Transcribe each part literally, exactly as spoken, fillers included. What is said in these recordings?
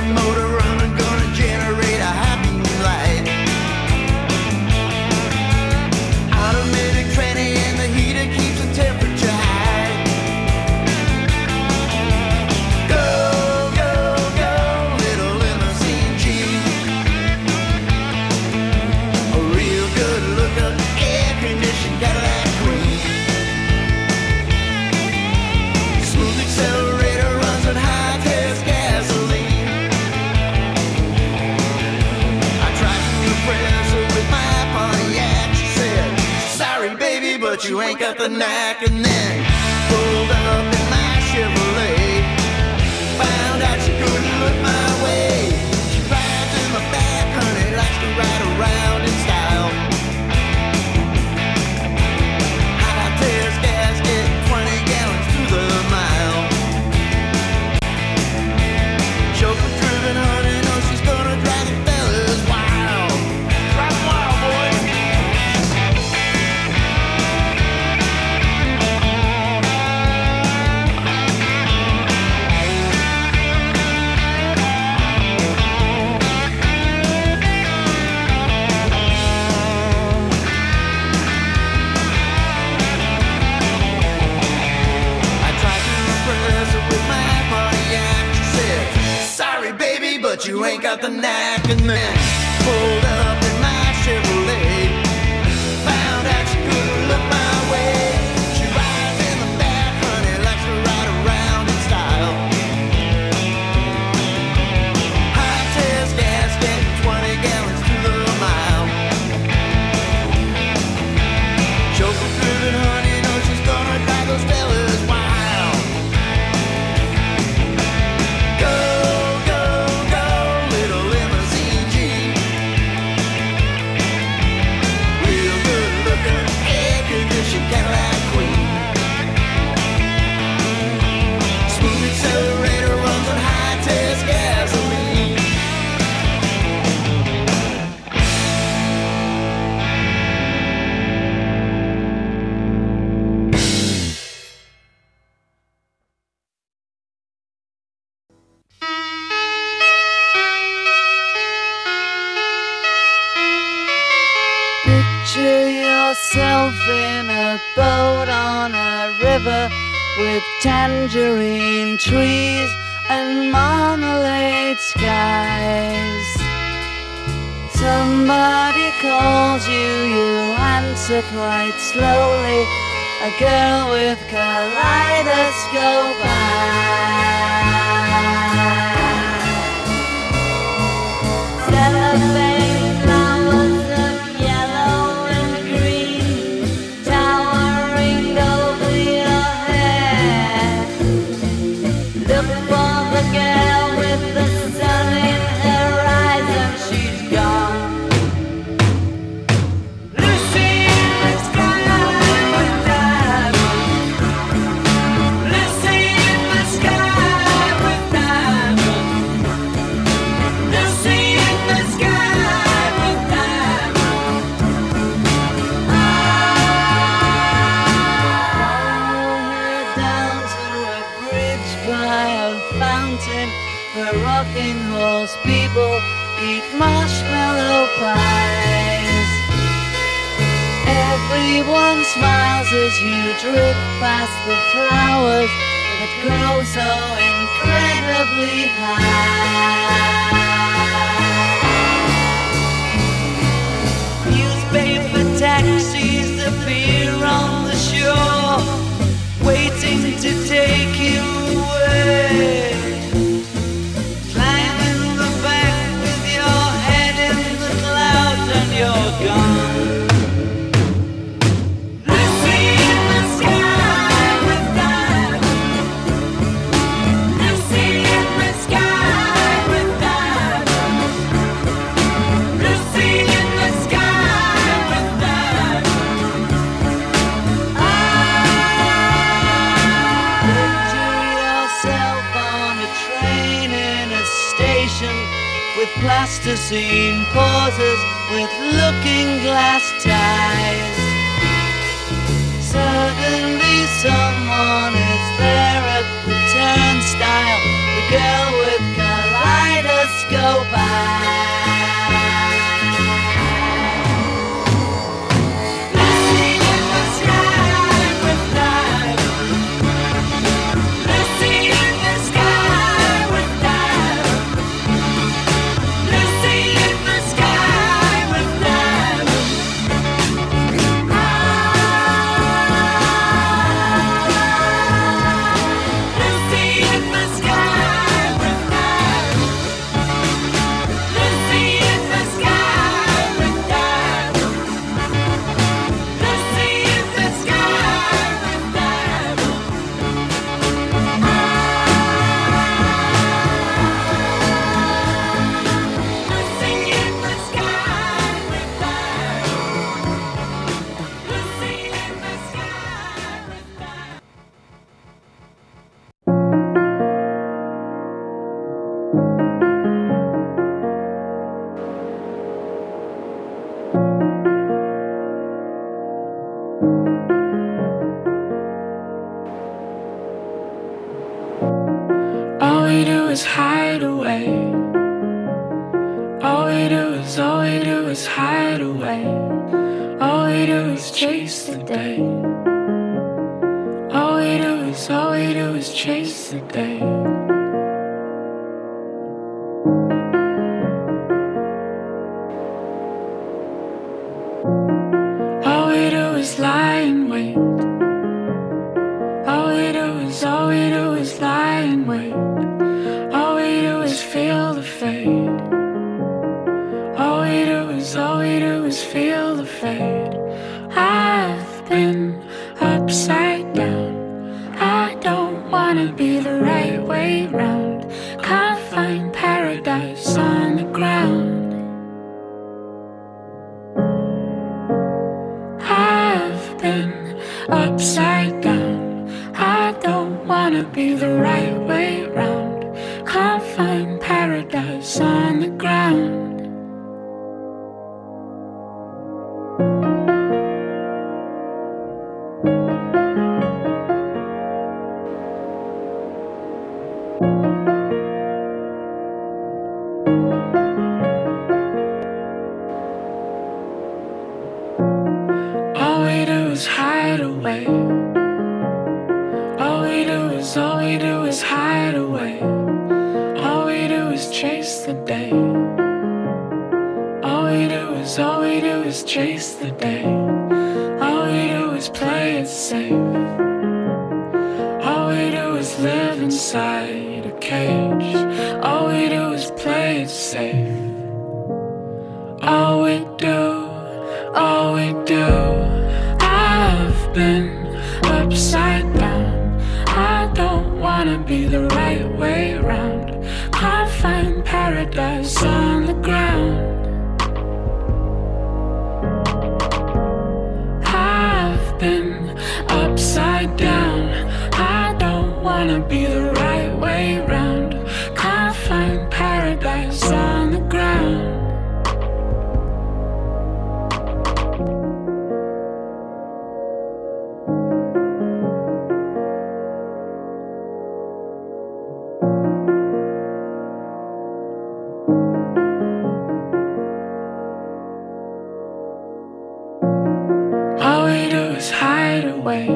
motor running, gonna generate a happy new light. Automatic tranny and the heater keeps the temperature high. Go, go, go, little limousine Jeep. A real good looking air-conditioned Cadillac Queen. Smooth accelerator runs on high test gasoline. I tried to impress her with my Pontiac. She said, sorry baby, but you ain't got the knack. And then pulled up in my Chevrolet. Found out she couldn't look my way. She rides in the back, honey, likes to ride around in style. High test gas, get twenty gallons to the mile. Chauffeur driven, honey, knows she's gonna drive the fellas wild. Drive 'em wild, boys. I tried to impress her with my Pontiac. She said, sorry baby, but you ain't got the knack. And then pulled up in my Chevrolet. Found out she couldn't look my way. She rides in the back, honey, likes to ride around in style. High test gas, getting twenty gallons to the mile. Chauffeur driven, honey, knows she's gonna drive those fellas wild. Go, go, go, little limousine Jeep. Real good looking, air-conditioned Cadillac Queen. Smooth accelerator runs on high test gasoline. Picture yourself in a boat on a river with tangerine trees and marmalade skies. Somebody calls you, you answer quite slowly. A girl with kaleidoscope eyes. Cellophane flowers of yellow and green towering over your head. Look for the girl with the sun in her eyes and she's gone. Lucy in the sky with diamonds. Lucy in the sky with diamonds. Lucy in the sky with diamonds. Follow her down to a bridge by a fountain where rocking horse people eat marshmallow pies. Everyone smiles as you drift past the flowers that grow so incredibly high. Newspaper taxis appear on the shore, waiting to take you away. Climb in the back with your head in the clouds and you're gone. Lucy in the sky with diamonds. Lucy in the sky with diamonds. Lucy in the sky with diamonds. Picture yourself on a train in a station with plasticine pauses with looking glass ties. Suddenly someone is there at the turnstile, the girl with kaleidoscope we do is hide away. All we do is, all we do is hide away. All we do is chase the day. All we do is, all we do is chase the day. All we do is lie in wait. All we do is, all we do is lie in wait. All we do is feel the fade. All we do is, all we do is feel the fade. I've been upside down. I don't wanna be the right way round. Can't find paradise on the ground. I've been upside down. I don't wanna be the right way round. Can't find paradise on the ground. All we do is hide away. All we do is, all we do is hide away. All we do is chase the day. All we do is, all we do is chase the day. All we do is play it safe. All we do is live inside a cage. All we do is play it safe. All we do, all we do. I've been upside down. I don't wanna be the right way round. Can't find paradise on the ground. I've been upside down. I don't wanna be the right way round. Can't find paradise on the ground. All we do is hide away.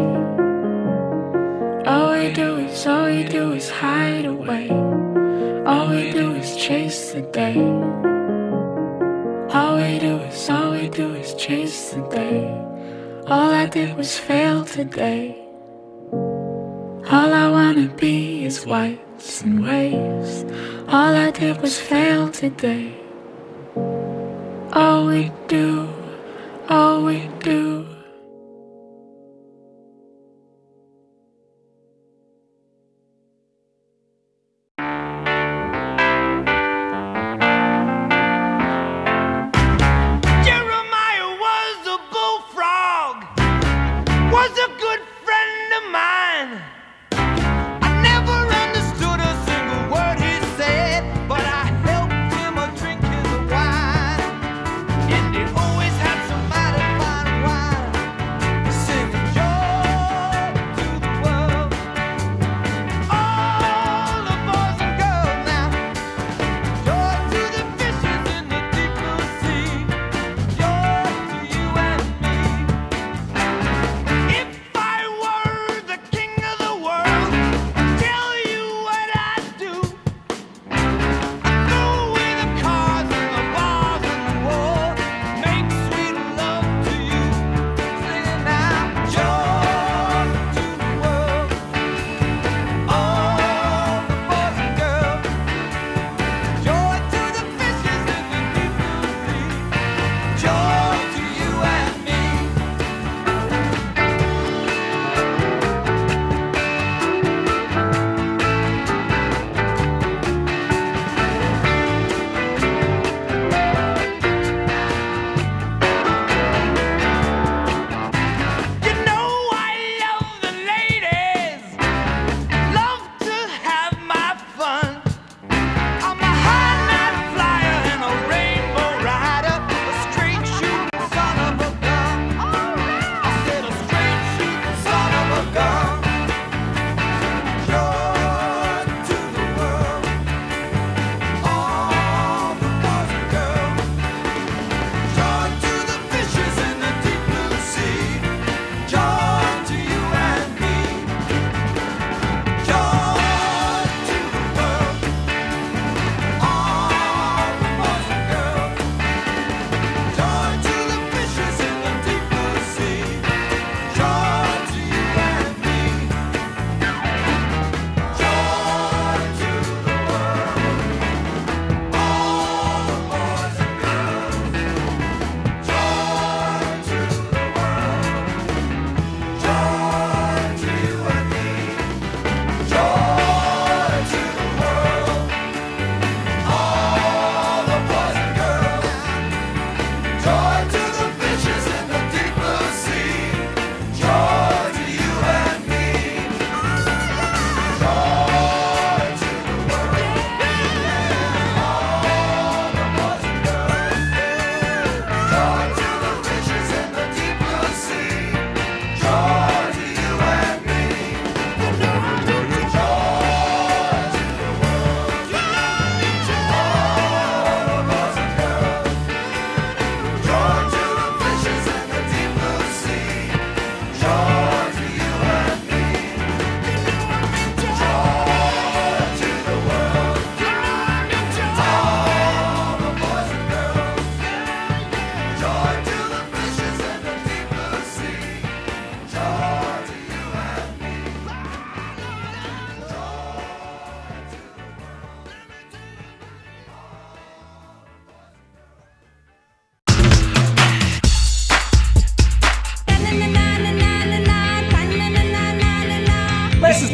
All we do is, all we do is hide away. All we do is chase the day. All we do is, all we do is chase the day. All I did was fail today. All I wanna be is whites and waves. All I did was fail today. All we do, all we do. Jeremiah was a bullfrog, was a good friend of mine. I never understood a single word he said, but I helped him a drink his wine. And he always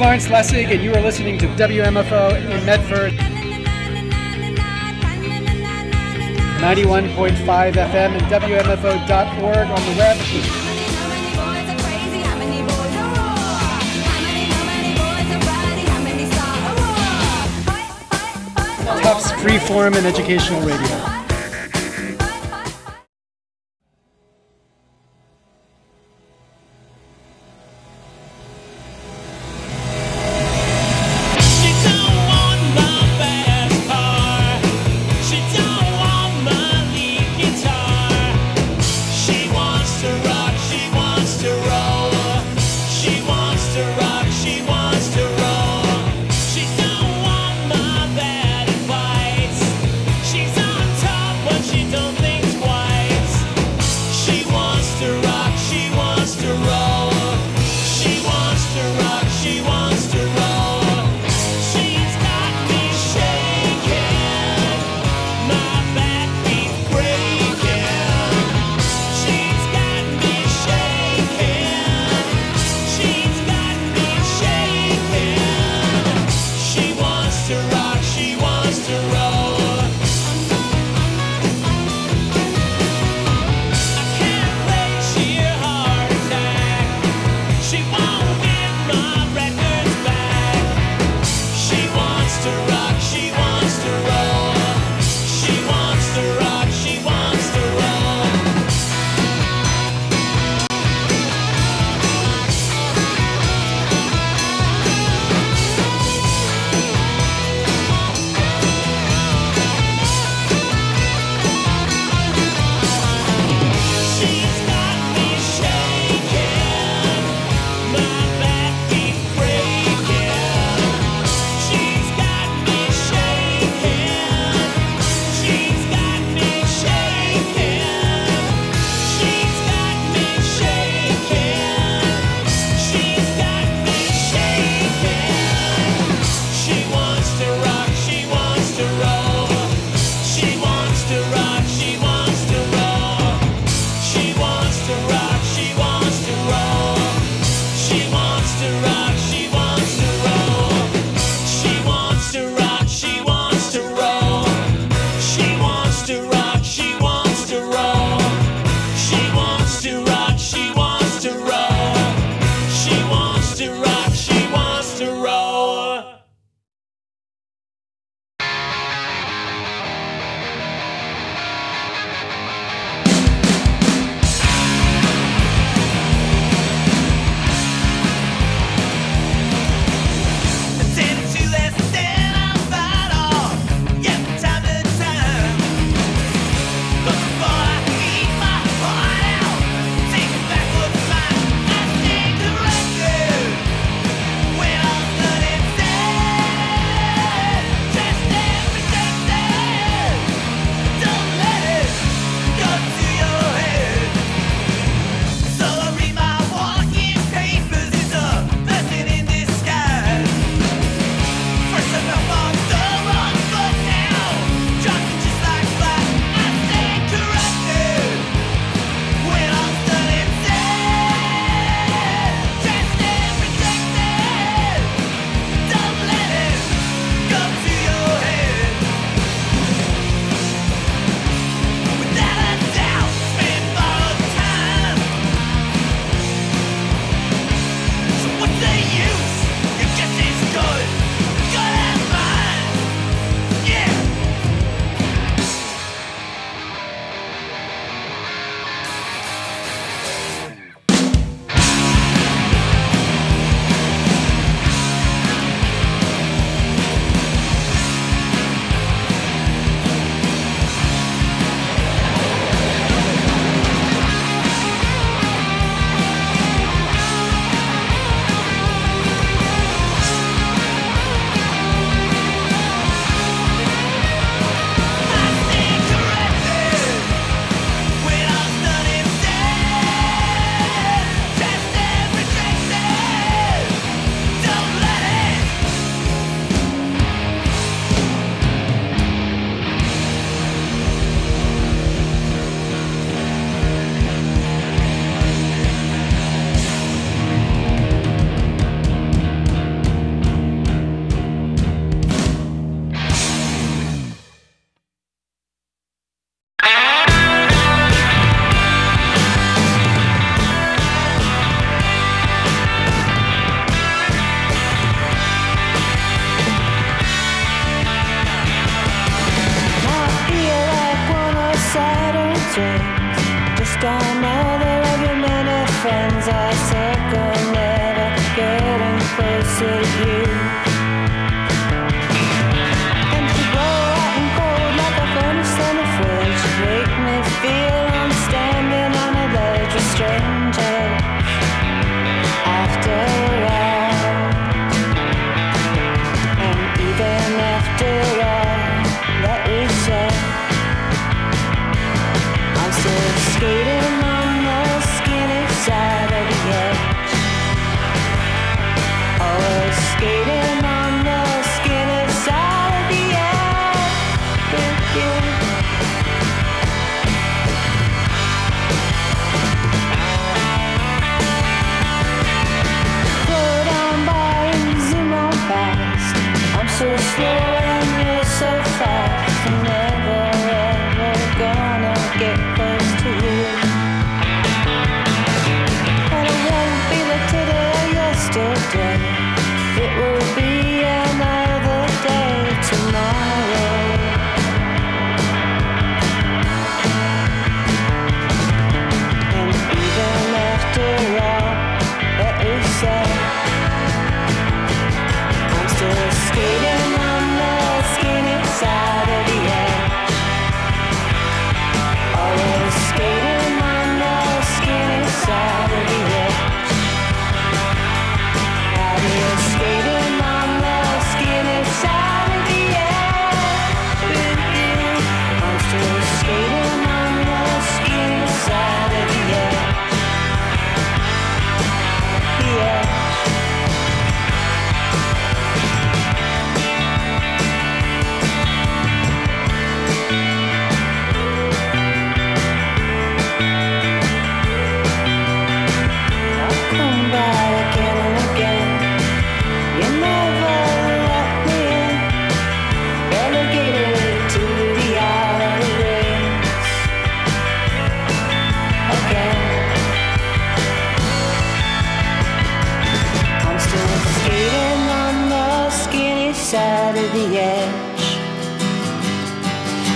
Lawrence Lessig, and you are listening to W M F O in Medford. ninety-one point five F M and W M F O dot org on the web. Tufts Freeform and Educational Radio. She's on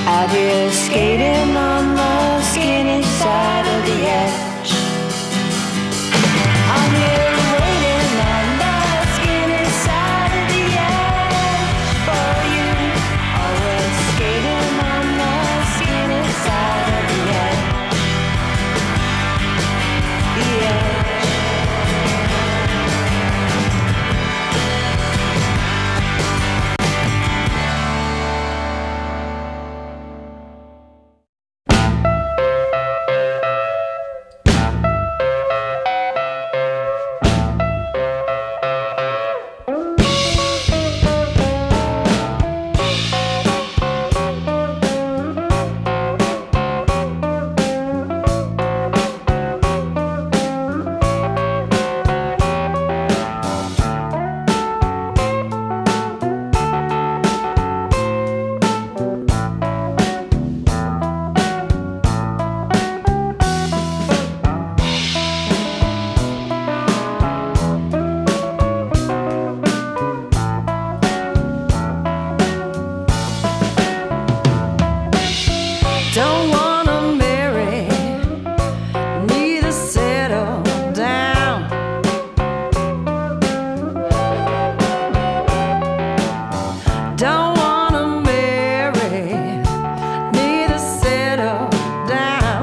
Out here skating on the skinny side of the edge. I'm here waiting on the skinny side of the edge for you. Always skating on the skinny side of the edge. The edge. Don't wanna marry, need to settle down. Don't wanna marry, need to settle down.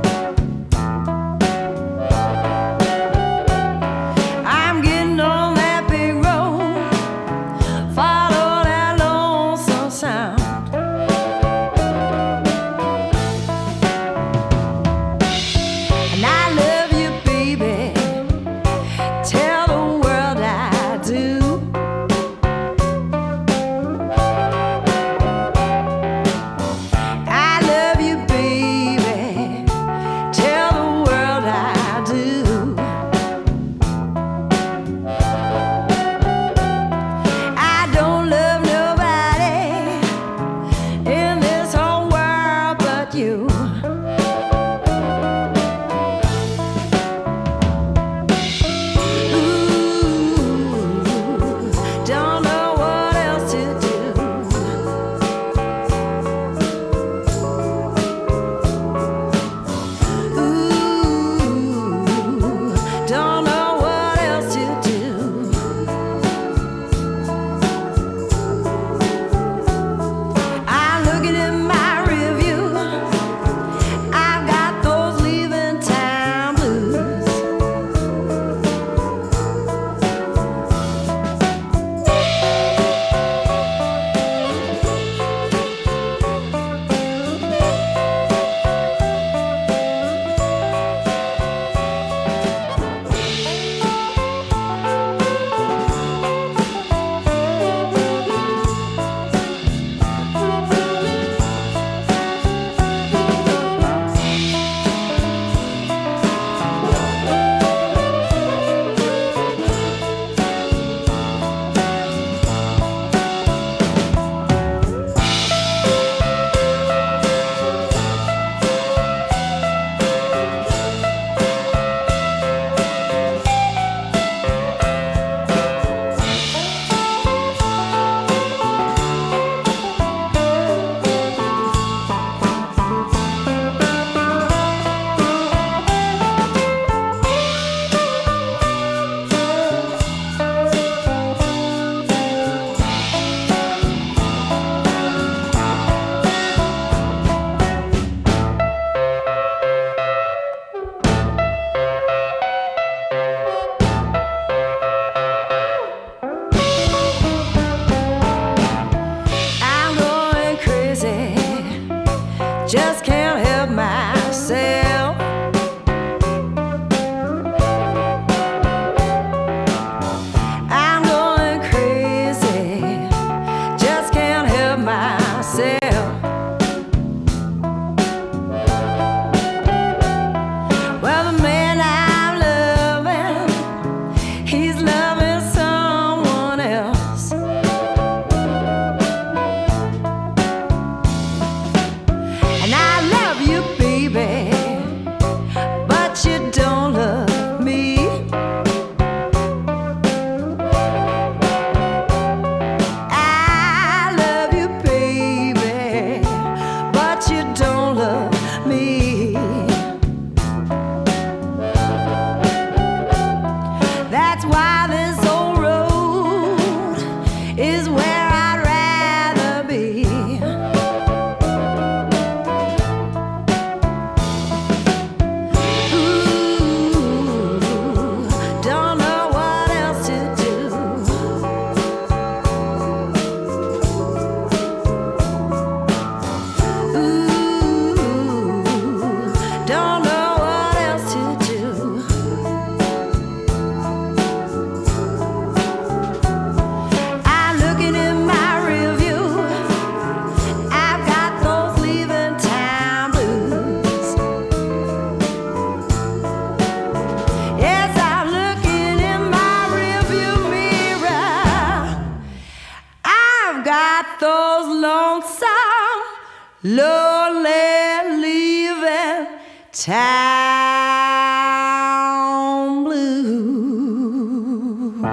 I'm getting on that big road, follow that lonesome sound. And I love you, baby. Tell the world I do. I love you, baby. Tell the world I do. I don't love nobody in this whole world but you. Don't know what else to do. Ooh, don't know what else to do. I'm looking at my review. I've got those leaving town blues. I'm going crazy, just can't help myself. I'm going crazy, just can't help myself. Well, the man I'm loving, he's loving someone else. And I love you, baby, but you don't love me. I love you, baby, lonesome, lonely, leaving town blues.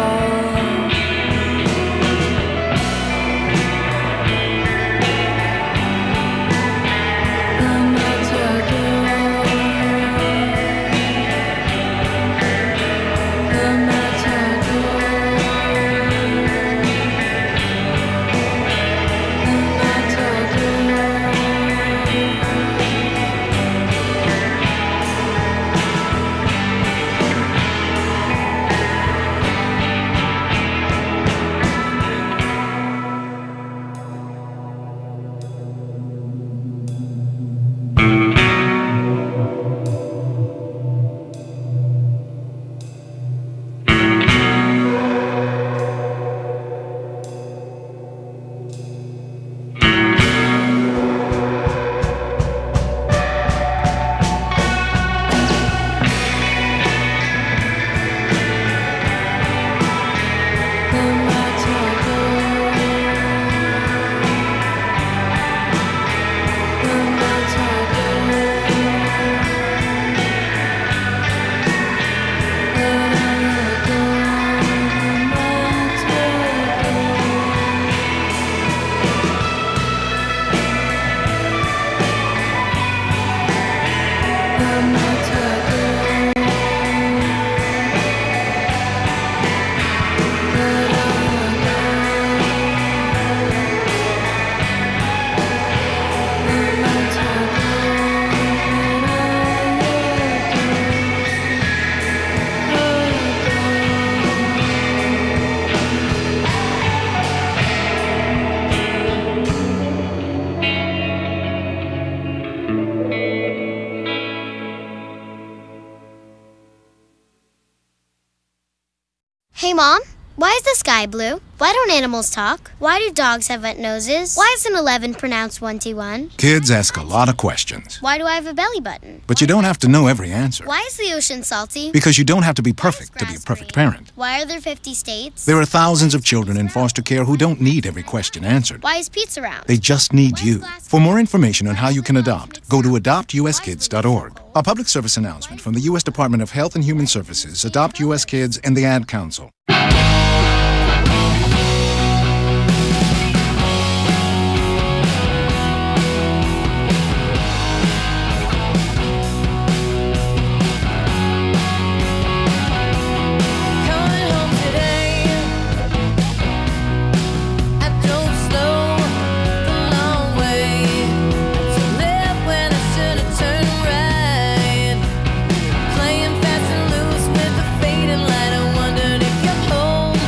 I sky blue? Why don't animals talk? Why do dogs have wet noses? Why is an eleven pronounced twenty-one? Kids ask a lot of questions, Why do I have a belly button? but you don't have to know every answer. Why is the ocean salty? Because you don't have to be perfect to be a perfect parent. Why are there fifty states? There are thousands of children in foster care who don't need every question answered. Why is pizza round? They just need you. For more information on how you can adopt, go to adopt u s kids dot org. A public service announcement from the U S Department of Health and Human Services, Adopt U S Kids, and the Ad Council. Playing fast and loose with the fading light. I wondered if you're home.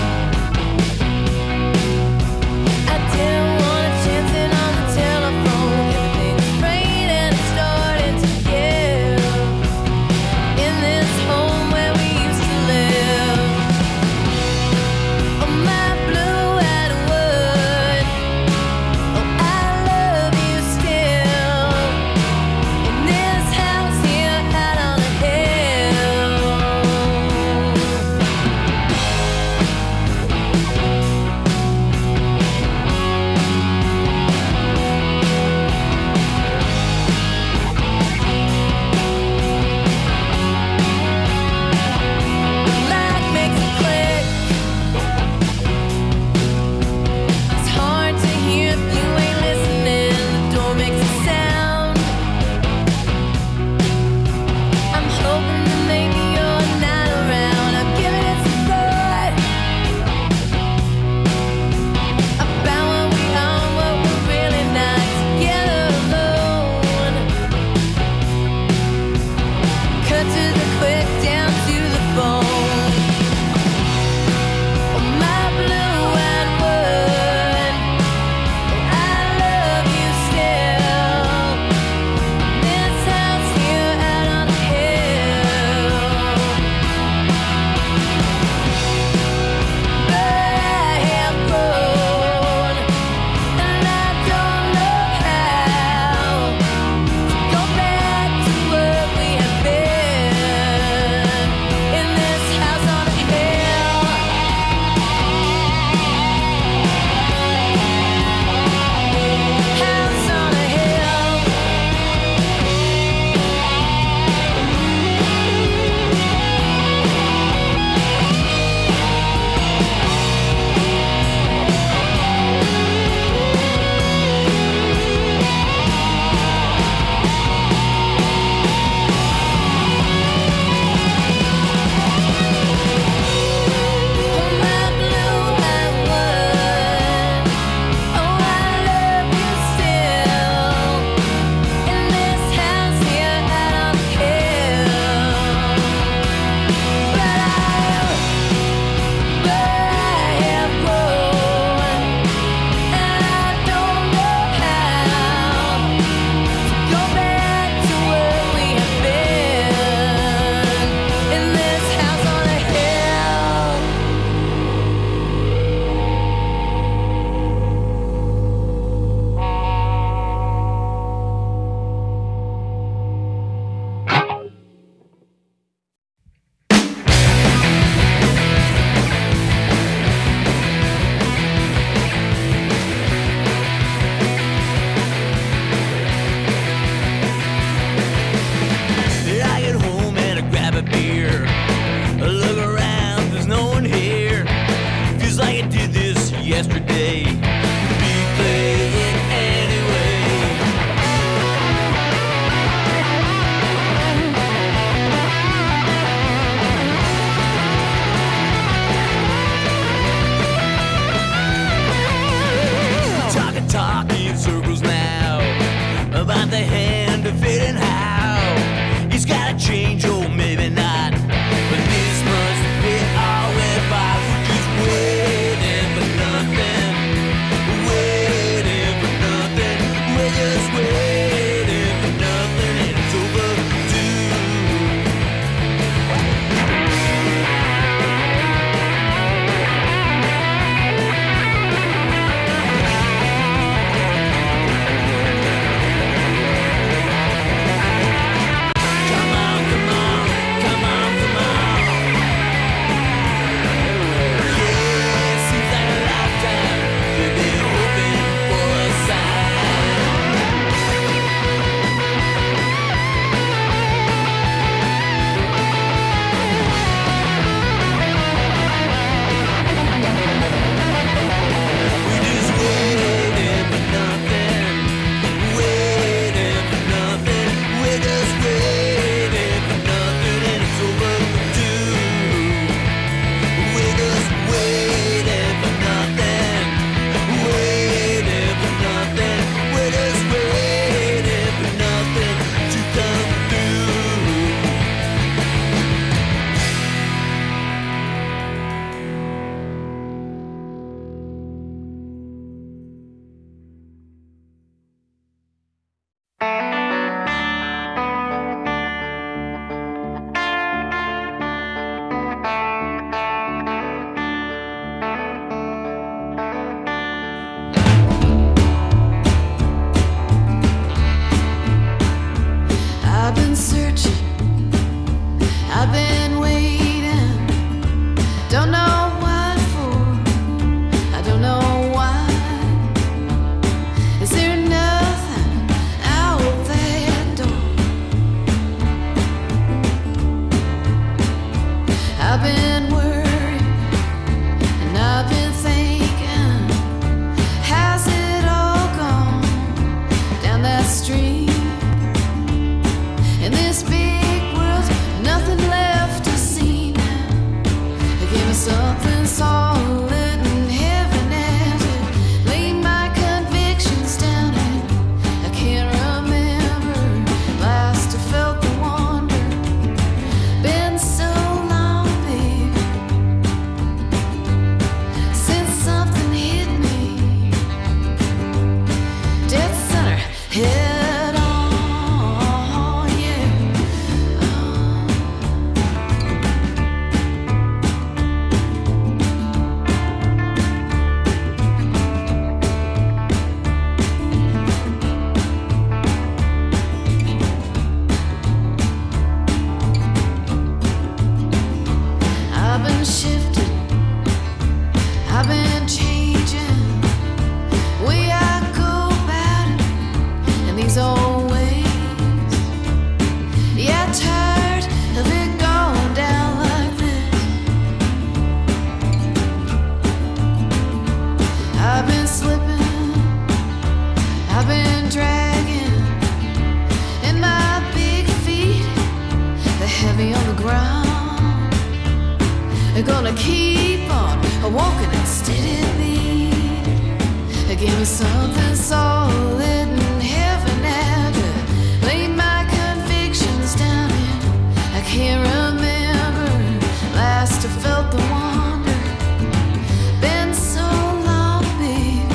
slipping. I've been dragging, and my big feet, they're heavy on the ground. They're gonna keep on walking at steady beat. Give me something solid and heavy now to lay my convictions down in. I can't remember last I felt the wonder. Been so long, babe,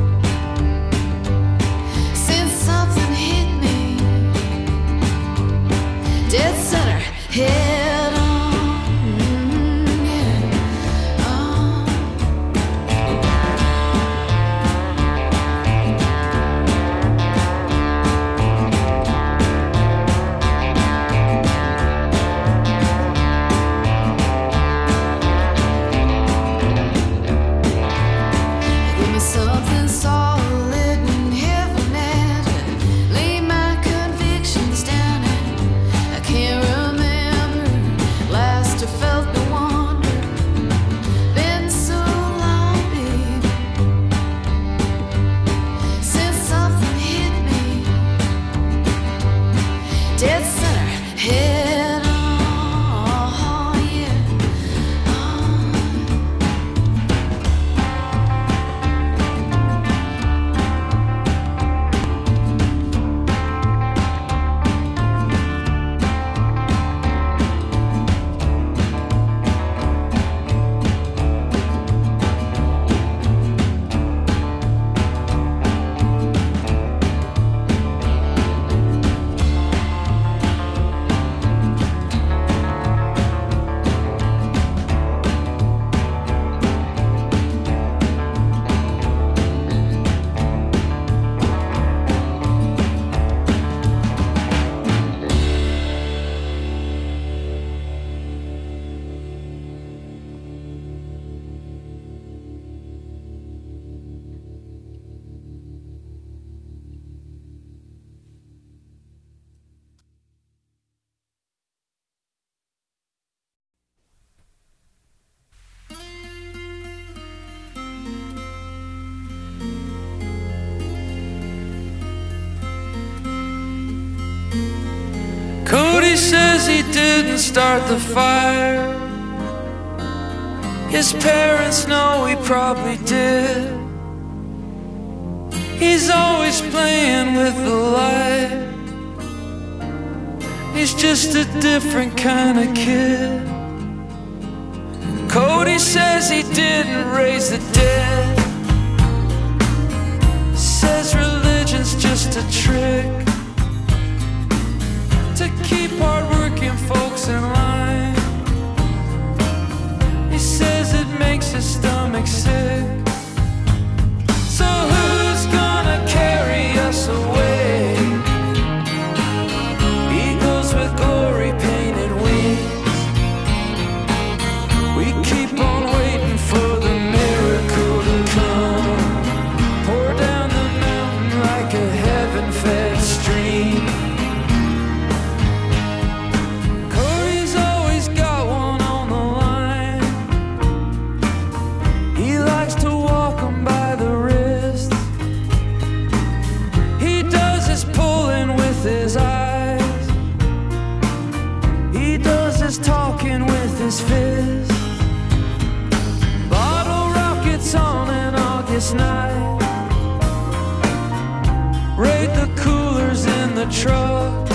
since something hit me dead center, head on. Mm, yeah. Oh. Give me something solid and heavy now to lay my convictions down in. I can't remember last I felt the wonder. Been so long, babe, since something hit me dead center, head on, yeah. Cody says he didn't start the fire. His parents know he probably did. He's always playing with the light. He's just a different kind of kid. Cody says he didn't raise the dead. Says religion's just a trick to keep hard-working folks in line. He says it makes his stomach sick. So who's gonna carry us away? Eagles with glory painted wings. We keep on waiting for the miracle to come. Pour down the mountain like a heaven-fed stream. Talking with his fist. Bottle rockets on an August night. Raid the coolers in the trucks.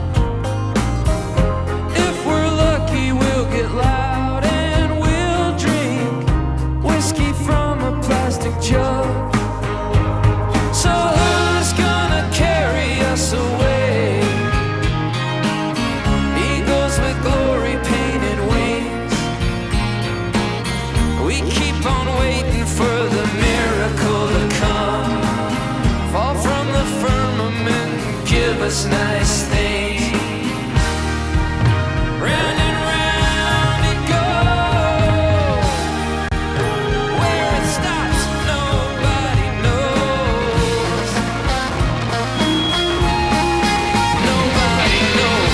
If we're lucky, we'll get loud and we'll drink whiskey from a plastic jug. So who's gonna carry us away? Glory painted wings. We keep on waiting for the miracle to come. Fall from the firmament and give us nice things. Round and round it goes. Where it stops, nobody knows. Nobody knows.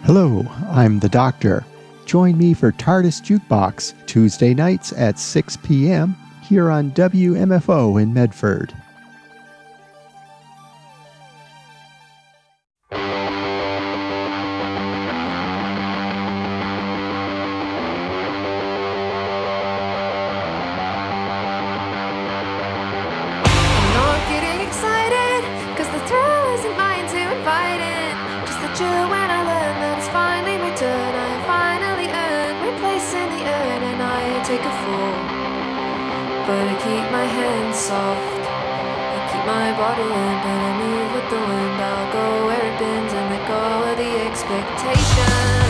Hello, I'm the Doctor. Join me for TARDIS Jukebox Tuesday nights at six p.m. here on W M F O in Medford. I'm not getting excited, cause the thrill isn't mine to invite in. Just the chill when I learn that it's finally my turn. I finally earned my place in the urn, and I take a fall. But I keep my hands soft, I keep my body limp, and I move with the wind. I'll go where it bends and let go of the expectation.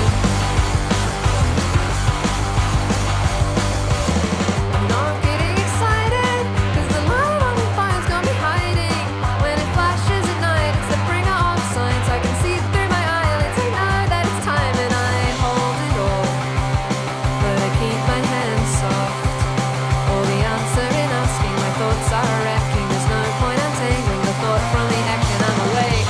I'm not getting excited, cause the light on the fire's got me hiding. When it flashes at night, it's the bringer of signs. I can see through my eyelids, I know that it's time, and I hold it all. But I keep my hands soft. All the answer in asking, my thoughts are wrecking. There's no point untangling the thought from the action. I'm awake.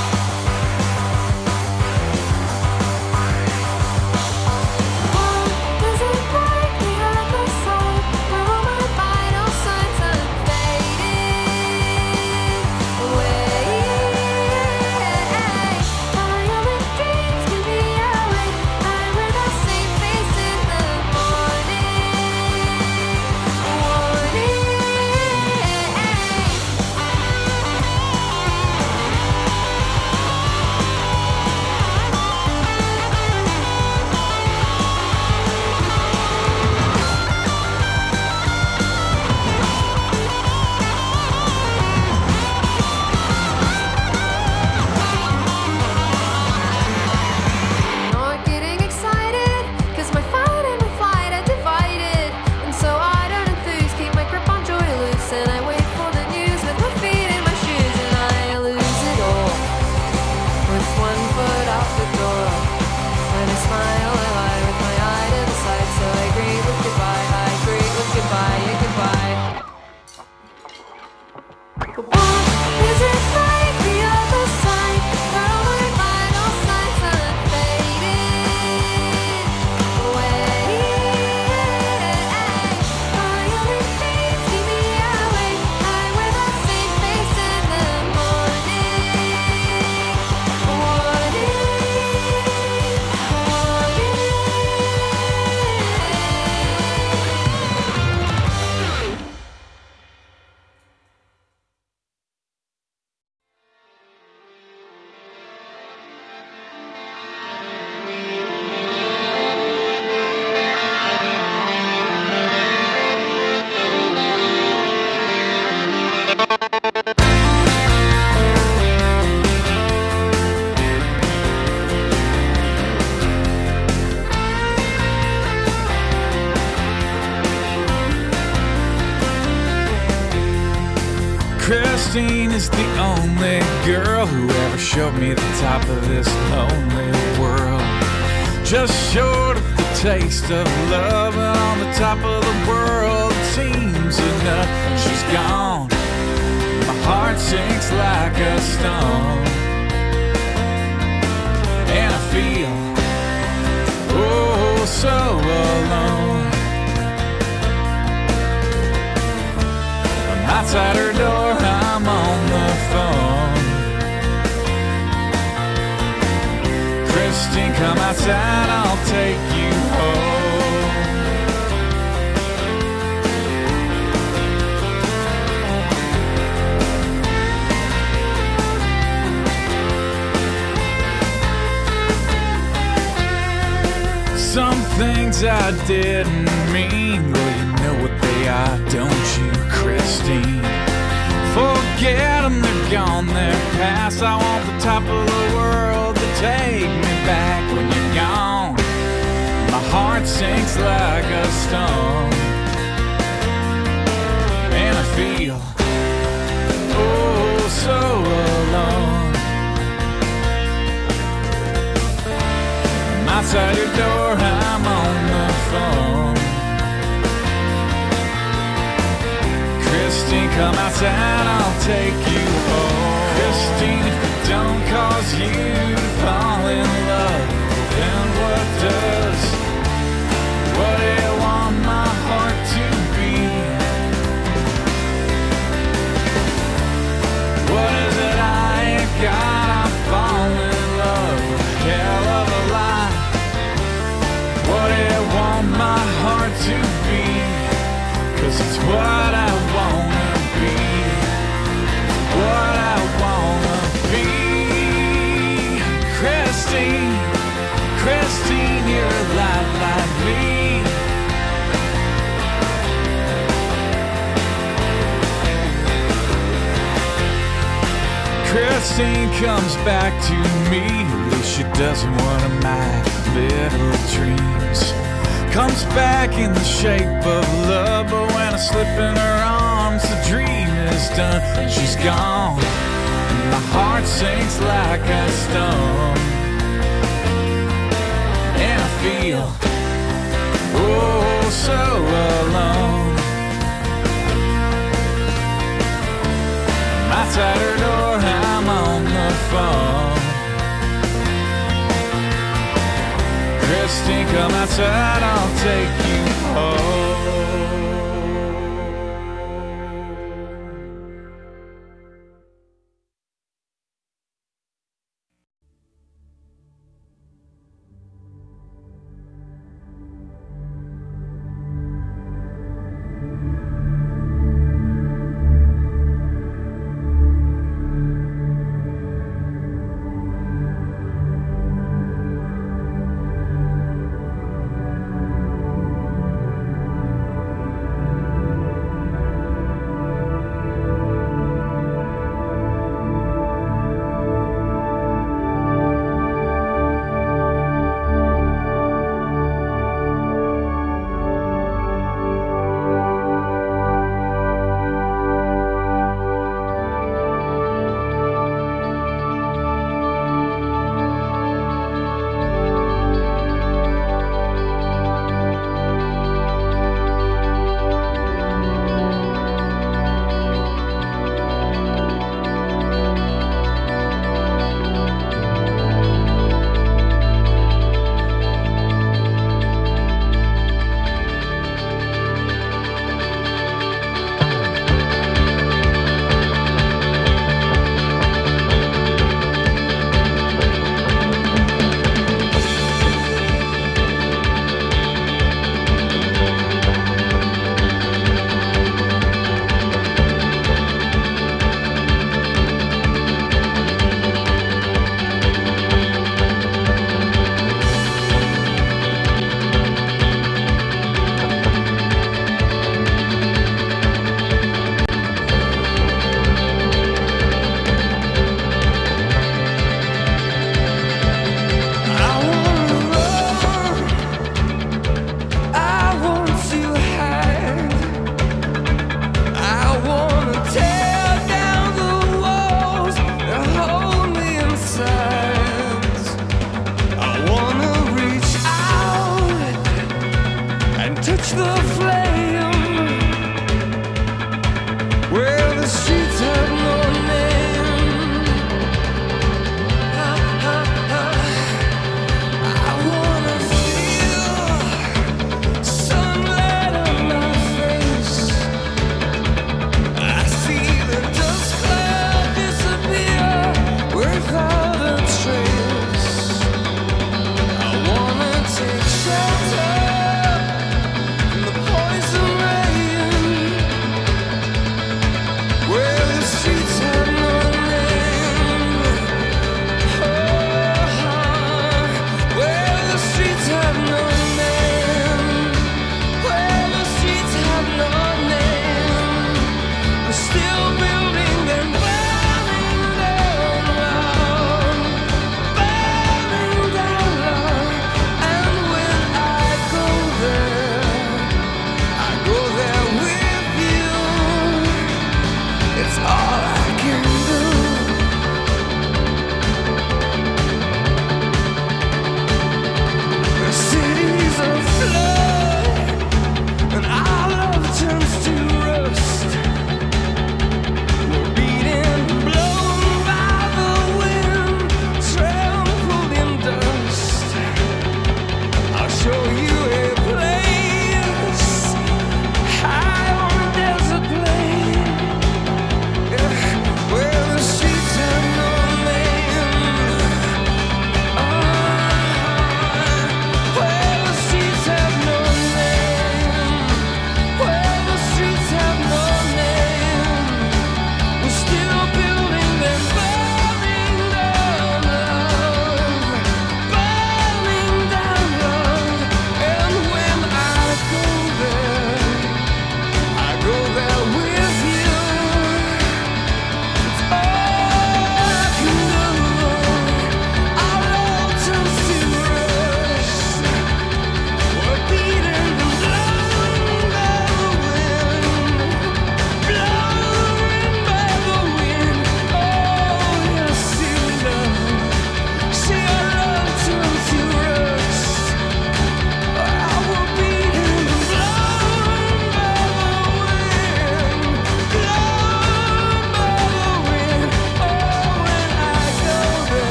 Does it break the other side, where all my vital signs are fading away? My own dreams can be awake. I wear the same face in the morning. Not getting excited, cause my fight and my flight are divided. And so I don't enthuse, keep my grip on joy loose, and I wait for the news with my feet in my shoes, and I lose it all. With one foot out the door, when I smile I lie with my eye to the side. So I agree with goodbye, I agree with goodbye, yeah goodbye. But what is it like the other side, where all my vital signs are fading away? My only dreams keep me awake. I wear the same face in the morning. What Christine is the only girl who ever showed me the top of this lonely world. Just short of the taste of love, and on the top of the world it seems enough. She's gone, my heart sinks like a stone, and I feel oh so alone. I'm outside her door, I'm on the phone. Christine, come outside, I'll take you home. Some things I didn't mean, well you know what they are, don't you, Christine? Forget them, they're gone, they're past. I want the top of the world to take me back. When you're gone, my heart sinks like a stone, and I feel oh so alone. I'm outside your door, I'm on the phone. Christine, come outside, I'll take you home. Christine, if it don't cause you to fall in love, then what I wanna be, what I wanna be. Christine, Christine, you're a lot like me. Christine comes back to me, at least she doesn't one of my little dreams. Comes back in the shape of love, but when I slip in her arms, the dream is done and she's gone. And my heart sinks like a stone, and I feel oh so alone. Outside her door, I'm on the phone. Christine, come outside, I'll take you home.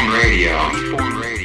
Porn Radio. Porn Radio.